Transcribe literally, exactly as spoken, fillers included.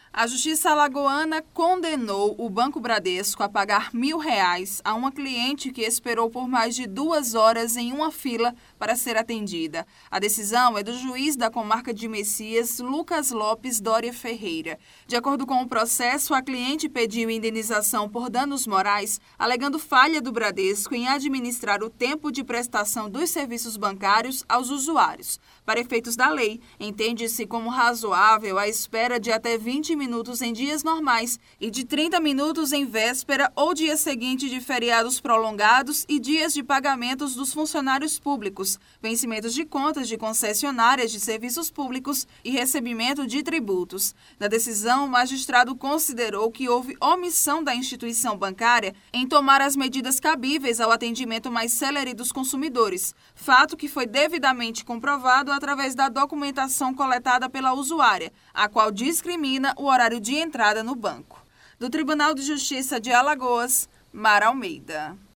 A Justiça Alagoana condenou o Banco Bradesco a pagar mil reais a uma cliente que esperou por mais de duas horas em uma fila para ser atendida. A decisão é do juiz da comarca de Messias, Lucas Lopes Dória Ferreira. De acordo com o processo, a cliente pediu indenização por danos morais, alegando falha do Bradesco em administrar o tempo de prestação dos serviços bancários aos usuários. Para efeitos da lei, entende-se como razoável a espera de até vinte minutos em dias normais e de trinta minutos em véspera ou dia seguinte de feriados prolongados e dias de pagamentos dos funcionários públicos, vencimentos de contas de concessionárias de serviços públicos e recebimento de tributos. Na decisão, o magistrado considerou que houve omissão da instituição bancária em tomar as medidas cabíveis ao atendimento mais célere dos consumidores, fato que foi devidamente comprovado através da documentação coletada pela usuária, a qual discrimina o horário de entrada no banco. Do Tribunal de Justiça de Alagoas, Mara Almeida.